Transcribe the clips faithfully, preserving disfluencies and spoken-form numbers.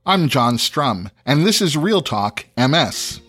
I'm John Strum, and this is Real Talk M S.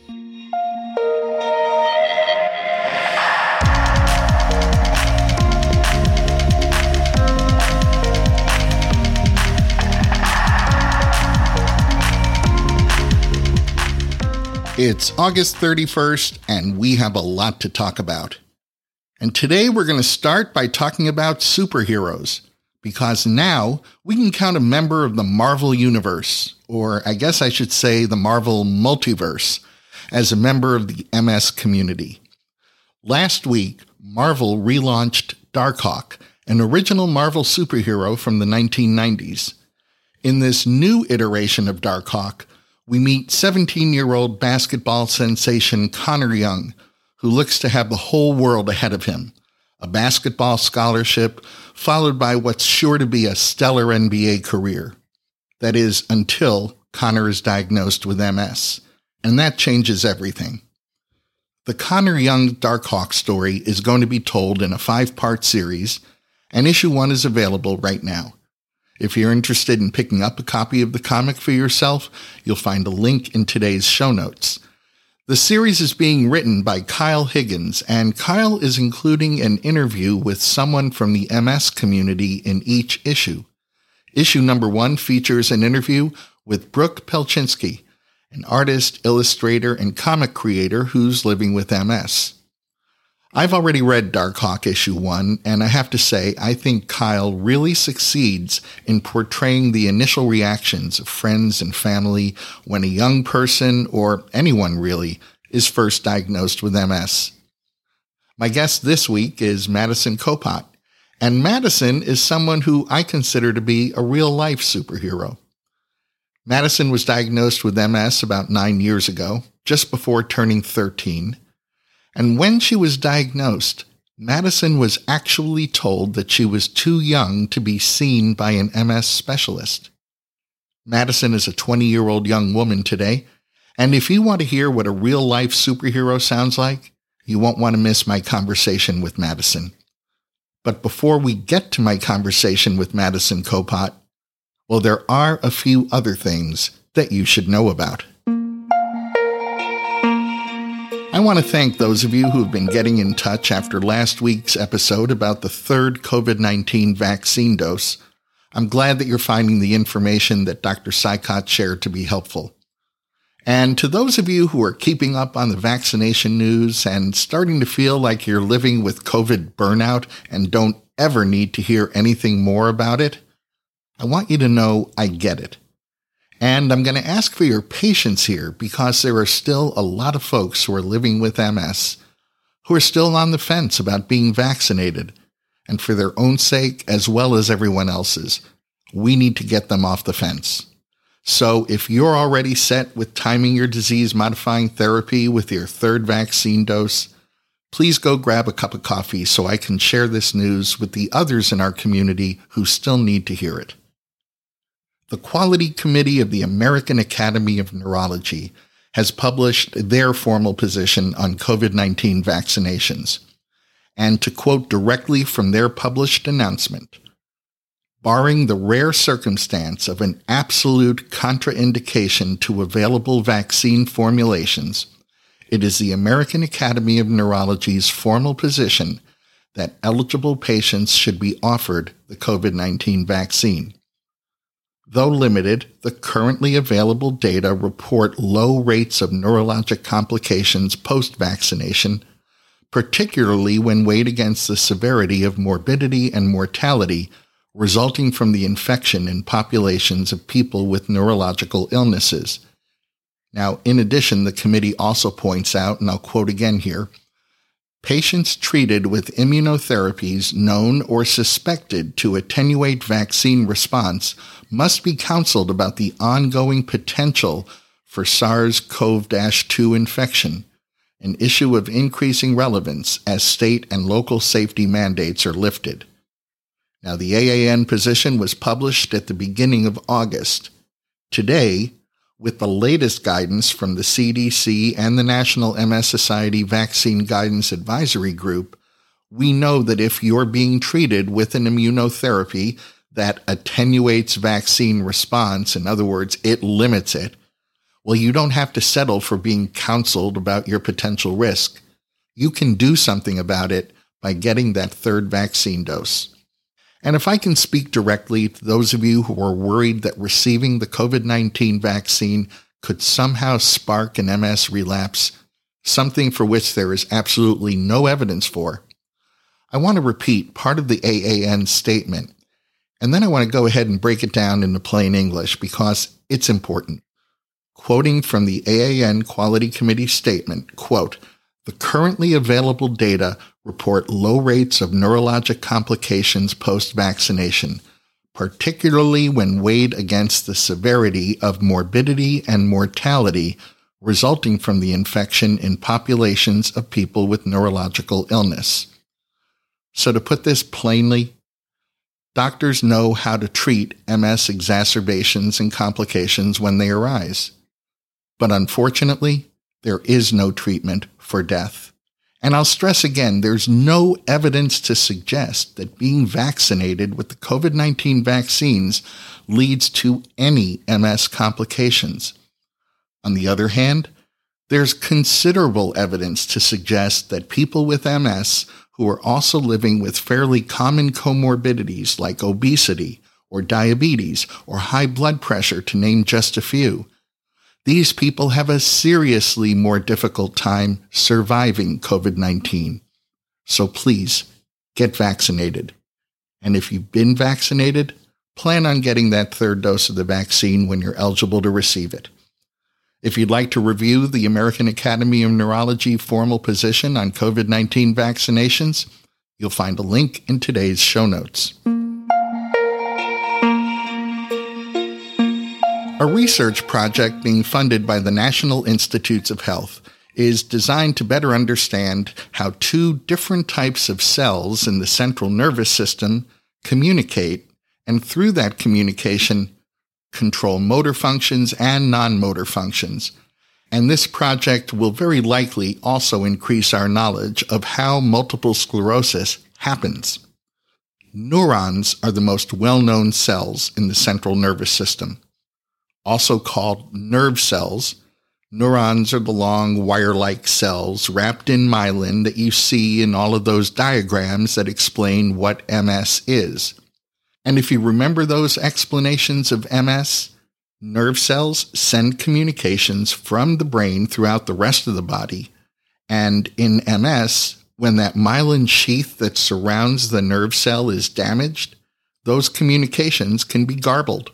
It's August thirty-first, and we have a lot to talk about. And today we're going to start by talking about superheroes, because now we can count a member of the Marvel Universe, or I guess I should say the Marvel Multiverse, as a member of the M S community. Last week, Marvel relaunched Darkhawk, an original Marvel superhero from the nineteen nineties. In this new iteration of Darkhawk, we meet seventeen-year-old basketball sensation Connor Young, who looks to have the whole world ahead of him. A basketball scholarship, followed by what's sure to be a stellar N B A career. That is, until Connor is diagnosed with M S. And that changes everything. The Connor Young Darkhawk story is going to be told in a five-part series, and issue one is available right now. If you're interested in picking up a copy of the comic for yourself, you'll find a link in today's show notes. The series is being written by Kyle Higgins, and Kyle is including an interview with someone from the M S community in each issue. Issue number one features an interview with Brooke Pelczynski, an artist, illustrator, and comic creator who's living with M S. I've already read Darkhawk issue one, and I have to say I think Kyle really succeeds in portraying the initial reactions of friends and family when a young person, or anyone really, is first diagnosed with M S. My guest this week is Madison Kopot, and Madison is someone who I consider to be a real-life superhero. Madison was diagnosed with M S about nine years ago, just before turning thirteen. And when she was diagnosed, Madison was actually told that she was too young to be seen by an M S specialist. Madison is a twenty-year-old young woman today, and if you want to hear what a real-life superhero sounds like, you won't want to miss my conversation with Madison. But before we get to my conversation with Madison Kopot, well, there are a few other things that you should know about. I want to thank those of you who have been getting in touch after last week's episode about the third covid nineteen vaccine dose. I'm glad that you're finding the information that Doctor Sykot shared to be helpful. And to those of you who are keeping up on the vaccination news and starting to feel like you're living with COVID burnout and don't ever need to hear anything more about it, I want you to know I get it. And I'm going to ask for your patience here because there are still a lot of folks who are living with M S who are still on the fence about being vaccinated. And for their own sake, as well as everyone else's, we need to get them off the fence. So if you're already set with timing your disease-modifying therapy with your third vaccine dose, please go grab a cup of coffee so I can share this news with the others in our community who still need to hear it. The Quality Committee of the American Academy of Neurology has published their formal position on covid nineteen vaccinations. And to quote directly from their published announcement, barring the rare circumstance of an absolute contraindication to available vaccine formulations, it is the American Academy of Neurology's formal position that eligible patients should be offered the covid nineteen vaccine. Though limited, the currently available data report low rates of neurologic complications post-vaccination, particularly when weighed against the severity of morbidity and mortality resulting from the infection in populations of people with neurological illnesses. Now, in addition, the committee also points out, and I'll quote again here, patients treated with immunotherapies known or suspected to attenuate vaccine response must be counseled about the ongoing potential for SARS-C o V two infection, an issue of increasing relevance as state and local safety mandates are lifted. Now, the A A N position was published at the beginning of August. Today, with the latest guidance from the C D C and the National M S Society Vaccine Guidance Advisory Group, we know that if you're being treated with an immunotherapy that attenuates vaccine response, in other words, it limits it, well, you don't have to settle for being counseled about your potential risk. You can do something about it by getting that third vaccine dose. And if I can speak directly to those of you who are worried that receiving the COVID nineteen vaccine could somehow spark an M S relapse, something for which there is absolutely no evidence for, I want to repeat part of the A A N statement, and then I want to go ahead and break it down into plain English because it's important. Quoting from the A A N Quality Committee statement, quote, "The currently available data report low rates of neurologic complications post-vaccination, particularly when weighed against the severity of morbidity and mortality resulting from the infection in populations of people with neurological illness." So to put this plainly, doctors know how to treat M S exacerbations and complications when they arise. But unfortunately, there is no treatment for death. And I'll stress again, there's no evidence to suggest that being vaccinated with the COVID nineteen vaccines leads to any M S complications. On the other hand, there's considerable evidence to suggest that people with M S who are also living with fairly common comorbidities like obesity or diabetes or high blood pressure, to name just a few, these people have a seriously more difficult time surviving COVID nineteen. So please, get vaccinated. And if you've been vaccinated, plan on getting that third dose of the vaccine when you're eligible to receive it. If you'd like to review the American Academy of Neurology formal position on COVID nineteen vaccinations, you'll find a link in today's show notes. A research project being funded by the National Institutes of Health is designed to better understand how two different types of cells in the central nervous system communicate, and through that communication, control motor functions and non-motor functions. And this project will very likely also increase our knowledge of how multiple sclerosis happens. Neurons are the most well-known cells in the central nervous system. Also called nerve cells, neurons are the long wire-like cells wrapped in myelin that you see in all of those diagrams that explain what M S is. And if you remember those explanations of M S, nerve cells send communications from the brain throughout the rest of the body. And in M S, when that myelin sheath that surrounds the nerve cell is damaged, those communications can be garbled.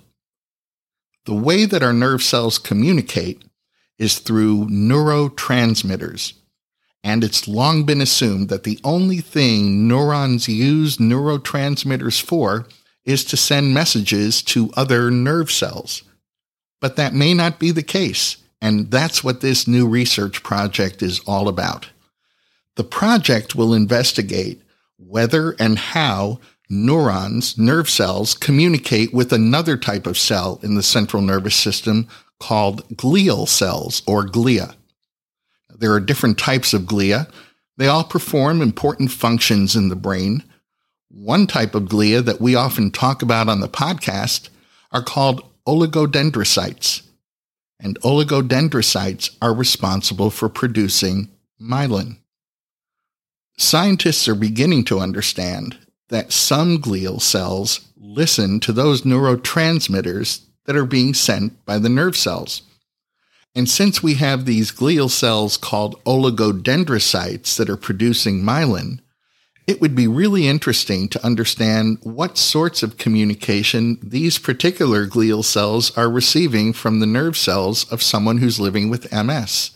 The way that our nerve cells communicate is through neurotransmitters. And it's long been assumed that the only thing neurons use neurotransmitters for is to send messages to other nerve cells. But that may not be the case, and that's what this new research project is all about. The project will investigate whether and how neurons, nerve cells, communicate with another type of cell in the central nervous system called glial cells, or glia. There are different types of glia. They all perform important functions in the brain. One type of glia that we often talk about on the podcast are called oligodendrocytes. And oligodendrocytes are responsible for producing myelin. Scientists are beginning to understand that some glial cells listen to those neurotransmitters that are being sent by the nerve cells. And since we have these glial cells called oligodendrocytes that are producing myelin, it would be really interesting to understand what sorts of communication these particular glial cells are receiving from the nerve cells of someone who's living with M S.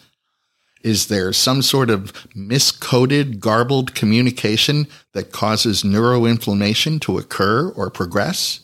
Is there some sort of miscoded, garbled communication that causes neuroinflammation to occur or progress?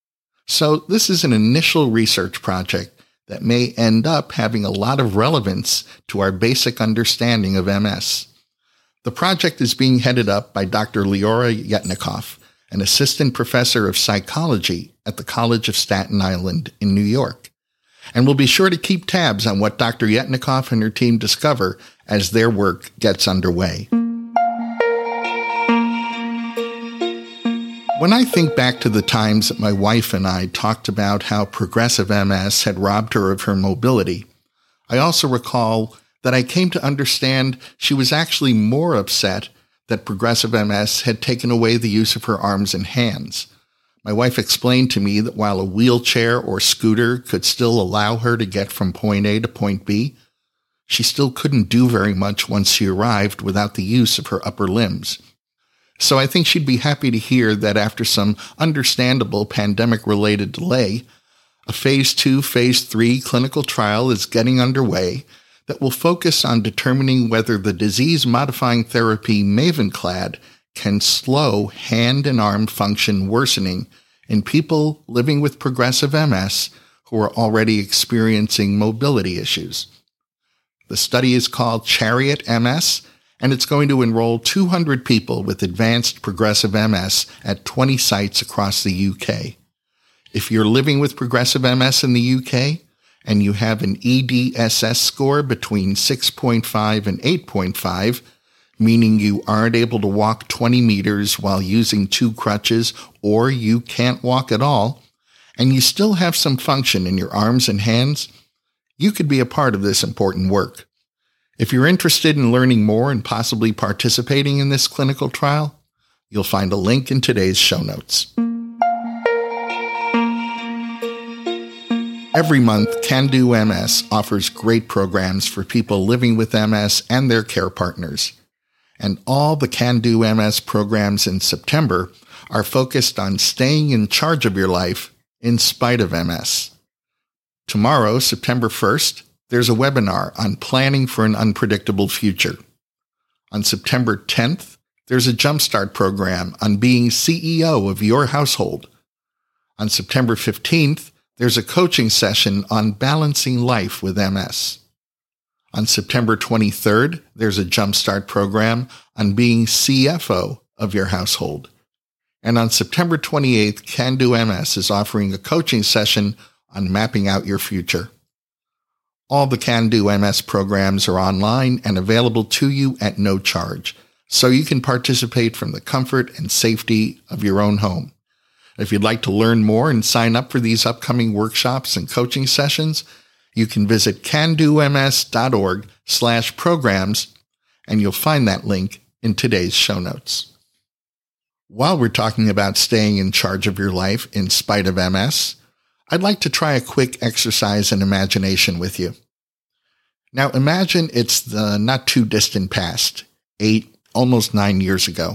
So this is an initial research project that may end up having a lot of relevance to our basic understanding of M S. The project is being headed up by Doctor Leora Yetnikoff, an assistant professor of psychology at the College of Staten Island in New York. And we'll be sure to keep tabs on what Doctor Yetnikoff and her team discover as their work gets underway. When I think back to the times that my wife and I talked about how progressive M S had robbed her of her mobility, I also recall that I came to understand she was actually more upset that progressive M S had taken away the use of her arms and hands. My wife explained to me that while a wheelchair or scooter could still allow her to get from point A to point B, she still couldn't do very much once she arrived without the use of her upper limbs. So I think she'd be happy to hear that after some understandable pandemic-related delay, a phase two, phase three clinical trial is getting underway that will focus on determining whether the disease-modifying therapy Mavenclad can slow hand and arm function worsening in people living with progressive M S who are already experiencing mobility issues. The study is called Chariot M S, and it's going to enroll two hundred people with advanced progressive M S at twenty sites across the U K. If you're living with progressive M S in the U K and you have an E D S S score between six point five and eight point five, meaning you aren't able to walk twenty meters while using two crutches, or you can't walk at all, and you still have some function in your arms and hands, you could be a part of this important work. If you're interested in learning more and possibly participating in this clinical trial, you'll find a link in today's show notes. Every month, Can Do M S offers great programs for people living with M S and their care partners. And all the Can Do M S programs in September are focused on staying in charge of your life in spite of M S. Tomorrow, September first, there's a webinar on planning for an unpredictable future. On September tenth, there's a Jumpstart program on being C E O of your household. On September fifteenth, there's a coaching session on balancing life with M S. On September twenty-third, there's a Jumpstart program on being C F O of your household. And on September twenty-eighth, Can Do M S is offering a coaching session on mapping out your future. All the Can Do M S programs are online and available to you at no charge, so you can participate from the comfort and safety of your own home. If you'd like to learn more and sign up for these upcoming workshops and coaching sessions, you can visit candoms.org slash programs, and you'll find that link in today's show notes. While we're talking about staying in charge of your life in spite of M S, I'd like to try a quick exercise in imagination with you. Now imagine it's the not too distant past, eight, almost nine years ago.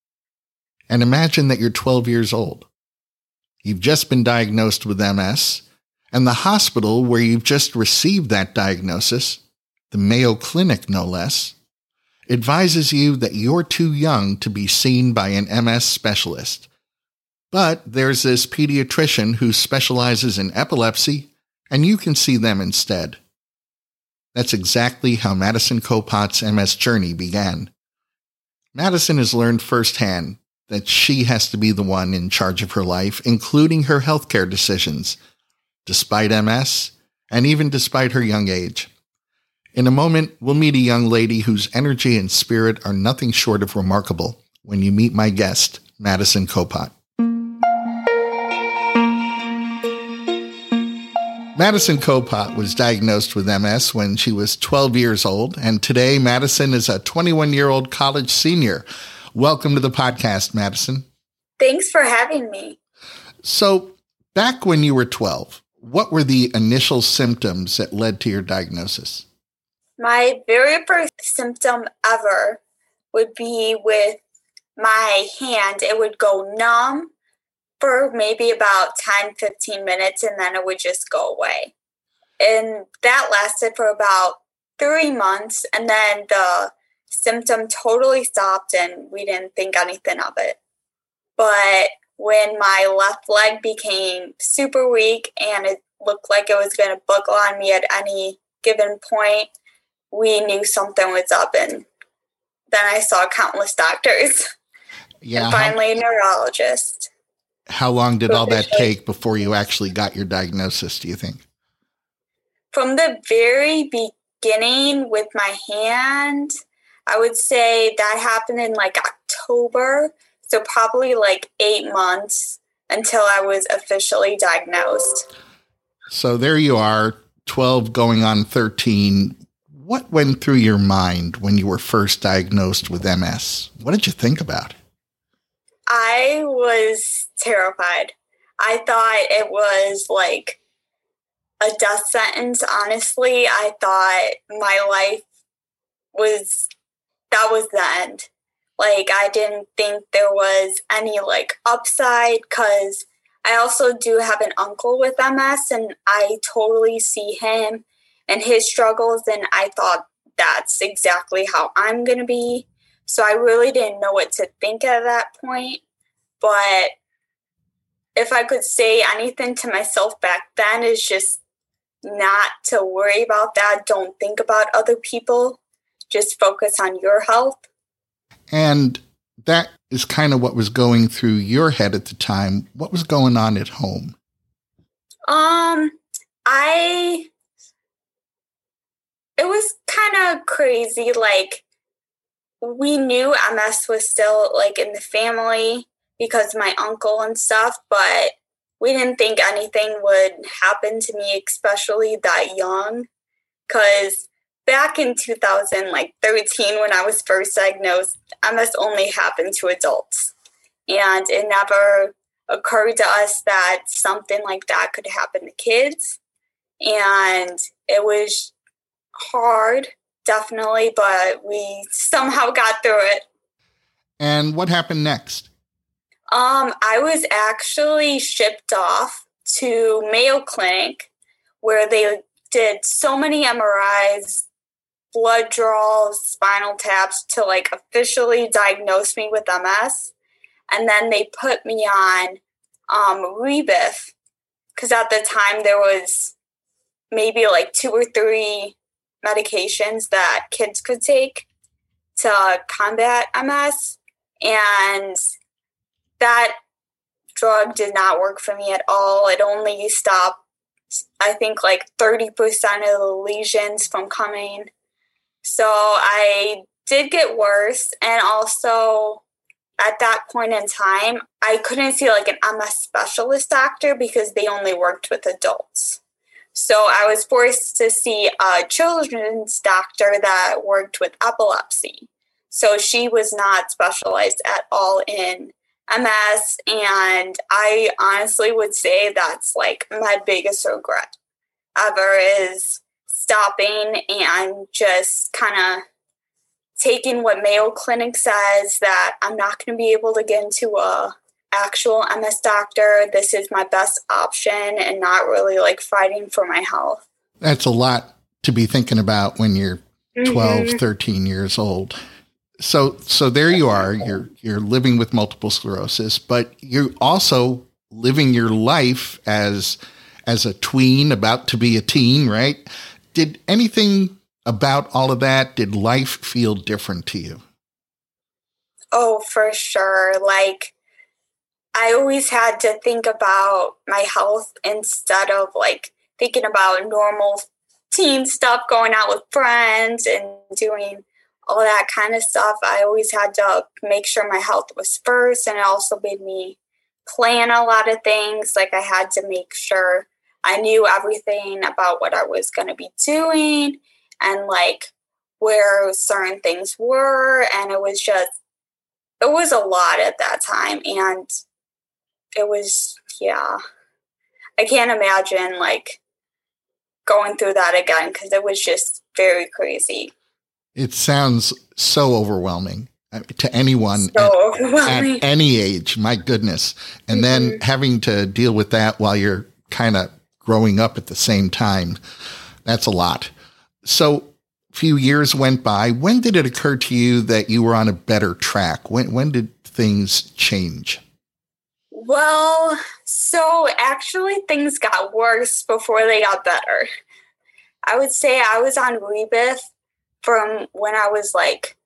And imagine that you're twelve years old. You've just been diagnosed with M S, and the hospital where you've just received that diagnosis, the Mayo Clinic no less, advises you that you're too young to be seen by an M S specialist. But there's this pediatrician who specializes in epilepsy, and you can see them instead. That's exactly how Madison Kopat's M S journey began. Madison has learned firsthand that she has to be the one in charge of her life, including her healthcare decisions, despite M S, and even despite her young age. In a moment, we'll meet a young lady whose energy and spirit are nothing short of remarkable when you meet my guest, Madison Kopat. Madison Kopat was diagnosed with M S when she was twelve years old, and today Madison is a twenty-one-year-old college senior. Welcome to the podcast, Madison. Thanks for having me. So, back when you were twelve, what were the initial symptoms that led to your diagnosis? My very first symptom ever would be with my hand. It would go numb for maybe about ten, fifteen minutes, and then it would just go away. And that lasted for about three months, and then the symptom totally stopped, and we didn't think anything of it. But when my left leg became super weak and it looked like it was going to buckle on me at any given point, we knew something was up, and then I saw countless doctors. Yeah, and finally how, a neurologist. How long did all that take before you actually got your diagnosis, do you think? From the very beginning with my hand, I would say that happened in like October. So probably like eight months until I was officially diagnosed. So there you are, twelve going on thirteen. What went through your mind when you were first diagnosed with M S? What did you think about? I was terrified. I thought it was like a death sentence, honestly. I thought my life was, that was the end. Like, I didn't think there was any, like, upside, because I also do have an uncle with M S, and I totally see him and his struggles, and I thought that's exactly how I'm going to be. So I really didn't know what to think at that point. But if I could say anything to myself back then, is just not to worry about that. Don't think about other people. Just focus on your health. And that is kind of what was going through your head at the time. What was going on at home? Um, I, it was kind of crazy. Like, we knew M S was still like in the family because of my uncle and stuff, but we didn't think anything would happen to me, especially that young. Because back in two thousand thirteen, when I was first diagnosed, M S only happened to adults. And it never occurred to us that something like that could happen to kids. And it was hard, definitely, but we somehow got through it. And what happened next? Um, I was actually shipped off to Mayo Clinic, where they did so many M R Is, blood draws, spinal taps to like officially diagnose me with M S. And then they put me on um, Rebif, because at the time there was maybe like two or three medications that kids could take to combat M S. And that drug did not work for me at all. It only stopped, I think, like thirty percent of the lesions from coming. So I did get worse. And also at that point in time, I couldn't see like an M S specialist doctor because they only worked with adults. So I was forced to see a children's doctor that worked with epilepsy. So she was not specialized at all in M S. And I honestly would say that's like my biggest regret ever, is stopping and just kind of taking what Mayo Clinic says, that I'm not going to be able to get into a actual M S doctor. This is my best option, and not really like fighting for my health. That's a lot to be thinking about when you're twelve, Mm-hmm. thirteen years old. So, so there you are, you're, you're living with multiple sclerosis, but you're also living your life as, as a tween, about to be a teen, right? Did anything about all of that, did life feel different to you? Oh, for sure. Like, I always had to think about my health instead of like thinking about normal teen stuff, going out with friends and doing all that kind of stuff. I always had to make sure my health was first, and it also made me plan a lot of things. Like, I had to make sure I knew everything about what I was going to be doing and like where certain things were. And it was just, it was a lot at that time. And it was, yeah, I can't imagine like going through that again, because it was just very crazy. It sounds so overwhelming to anyone So at, overwhelming. at any age. My goodness. And Mm-hmm. then having to deal with that while you're kind of growing up at the same time. That's a lot. So a few years went by. When did it occur to you that you were on a better track? When, when did things change? Well, so actually things got worse before they got better. I would say I was on Rebif from when I was like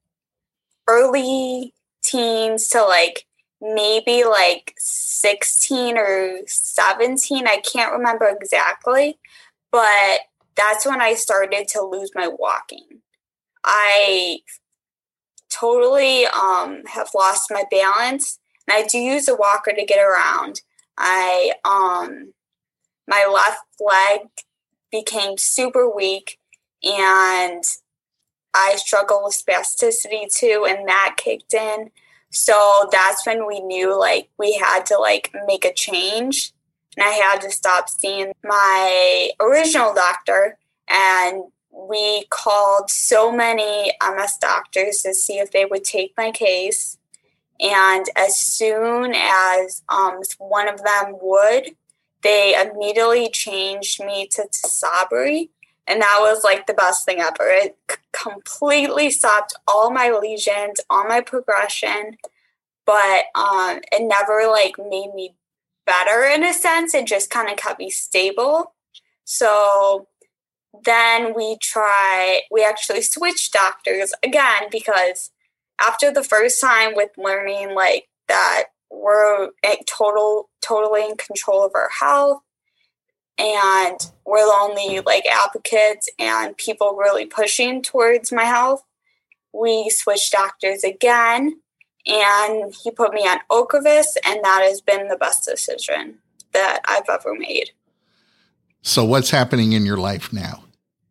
early teens to like maybe like sixteen or seventeen. I can't remember exactly, but that's when I started to lose my walking. I totally um, have lost my balance, and I do use a walker to get around. I um my left leg became super weak, and I struggle with spasticity too, and that kicked in. So that's when we knew like we had to like make a change, and I had to stop seeing my original doctor, and we called so many M S doctors to see if they would take my case. And as soon as um, one of them would, they immediately changed me to Tysabri. And that was like the best thing ever. It c- completely stopped all my lesions, all my progression. But um, it never like made me better in a sense. It just kind of kept me stable. So then we try, we actually switched doctors again, because after the first time with learning like that we're total, totally in control of our health, and we're the only like advocates and people really pushing towards my health, we switched doctors again, and he put me on Ocrevus, and that has been the best decision that I've ever made. So what's happening in your life now?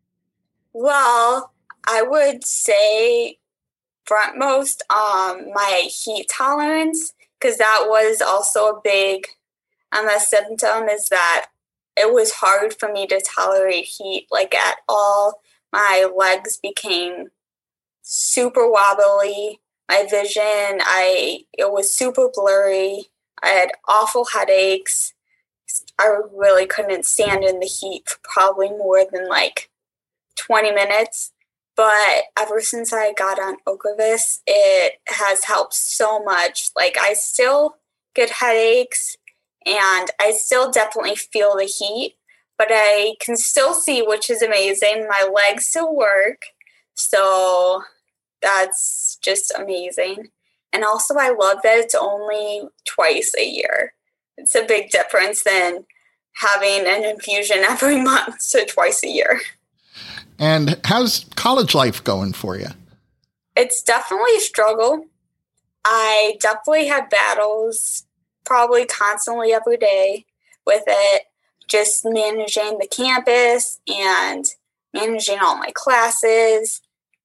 Well, I would say frontmost um, my heat tolerance, because that was also a big M S symptom, is that it was hard for me to tolerate heat like at all. My legs became super wobbly. My vision, I it was super blurry. I had awful headaches. I really couldn't stand in the heat for probably more than like twenty minutes. But ever since I got on Ocrevus, it has helped so much. Like, I still get headaches, and I still definitely feel the heat, but I can still see, which is amazing. My legs still work, so that's just amazing. And also, I love that it's only twice a year. It's a big difference than having an infusion every month, so twice a year. And how's college life going for you? It's definitely a struggle. I definitely have battles probably constantly every day with it, just managing the campus and managing all my classes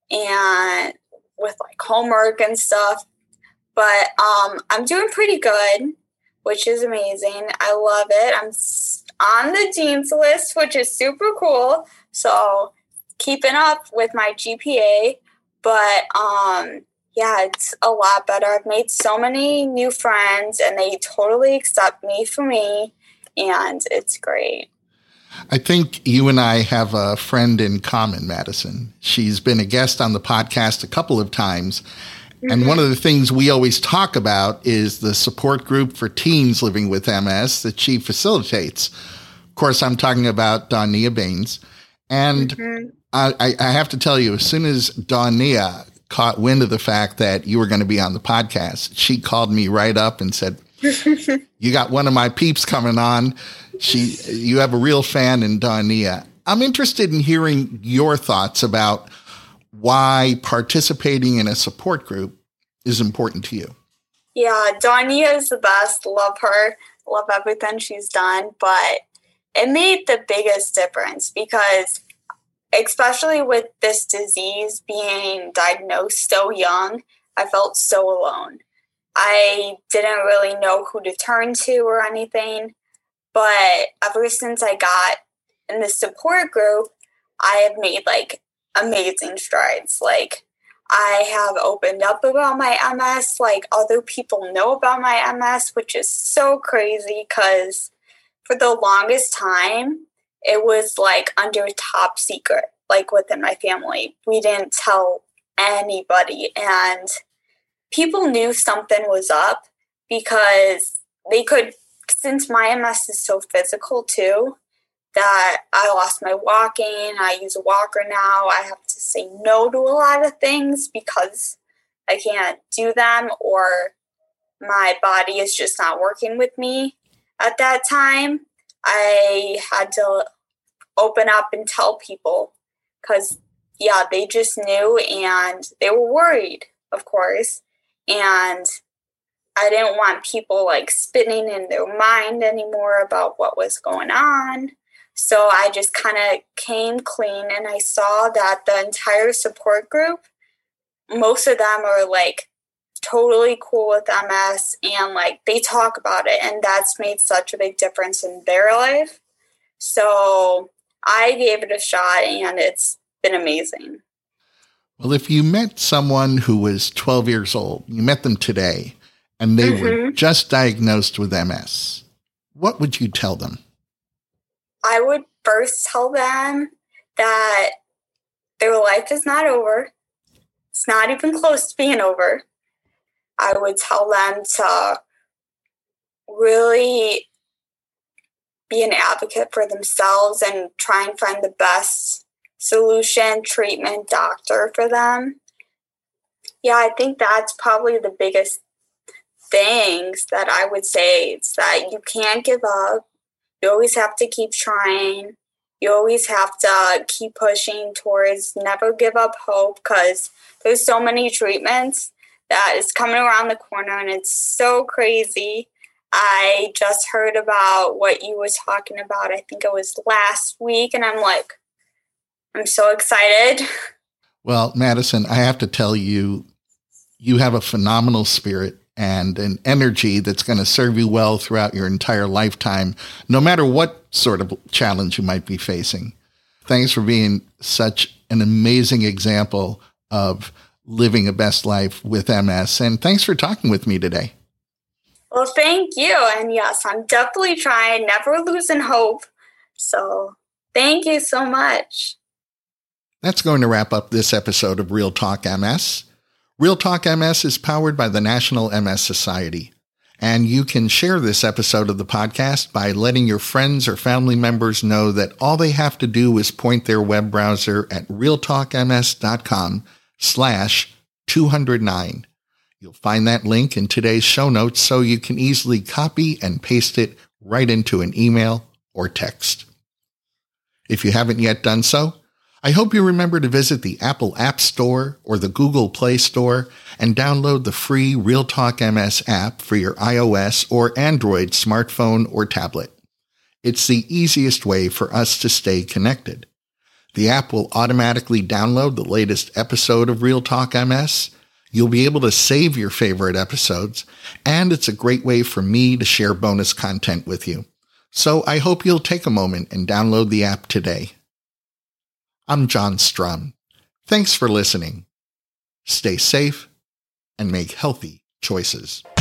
and with like homework and stuff. But um, I'm doing pretty good, which is amazing. I love it. I'm on the dean's list, which is super cool. So keeping up with my G P A, but um, yeah, it's a lot better. I've made so many new friends, and they totally accept me for me, and it's great. I think you and I have a friend in common, Madison. She's been a guest on the podcast a couple of times. Mm-hmm. And one of the things we always talk about is the support group for teens living with M S that she facilitates. Of course, I'm talking about Dawnia Baines. And mm-hmm. I, I have to tell you, as soon as Dawnia caught wind of the fact that you were going to be on the podcast, she called me right up and said, you got one of my peeps coming on. She, you have a real fan in Dawnia. I'm interested in hearing your thoughts about why participating in a support group is important to you. Yeah, Dawnia is the best. Love her. Love everything she's done. But it made the biggest difference because especially with this disease being diagnosed so young, I felt so alone. I didn't really know who to turn to or anything, but ever since I got in the support group, I have made like amazing strides. Like, I have opened up about my M S, like other people know about my M S, which is so crazy because for the longest time, it was like under top secret, like within my family. We didn't tell anybody, and people knew something was up because they could, since my M S is so physical too, that I lost my walking. I use a walker now. I have to say no to a lot of things because I can't do them, or my body is just not working with me at that time. I had to open up and tell people because, yeah, they just knew and they were worried, of course. And I didn't want people like spinning in their mind anymore about what was going on. So I just kind of came clean, and I saw that the entire support group, most of them are like totally cool with M S, and like they talk about it, and that's made such a big difference in their life. So I gave it a shot, and it's been amazing. Well, if you met someone who was twelve years old, you met them today, and they mm-hmm. were just diagnosed with M S, what would you tell them? I would first tell them that their life is not over. It's not even close to being over. I would tell them to really be an advocate for themselves and try and find the best solution, treatment, doctor for them. Yeah, I think that's probably the biggest things that I would say. It's that you can't give up. You always have to keep trying. You always have to keep pushing towards never give up hope, because there's so many treatments that is coming around the corner, and it's so crazy. I just heard about what you was talking about. I think it was last week, and I'm like, I'm so excited. Well, Madison, I have to tell you, you have a phenomenal spirit and an energy that's going to serve you well throughout your entire lifetime, no matter what sort of challenge you might be facing. Thanks for being such an amazing example of living a best life with M S. And thanks for talking with me today. Well, thank you. And yes, I'm definitely trying, never losing hope. So thank you so much. That's going to wrap up this episode of Real Talk M S. Real Talk M S is powered by the National M S Society. And you can share this episode of the podcast by letting your friends or family members know that all they have to do is point their web browser at realtalkms.com slash 209. You'll find that link in today's show notes so you can easily copy and paste it right into an email or text. If you haven't yet done so, I hope you remember to visit the Apple App Store or the Google Play Store and download the free Real Talk M S app for your iOS or Android smartphone or tablet. It's the easiest way for us to stay connected. The app will automatically download the latest episode of Real Talk M S. You'll be able to save your favorite episodes, and it's a great way for me to share bonus content with you. So I hope you'll take a moment and download the app today. I'm John Strum. Thanks for listening. Stay safe and make healthy choices.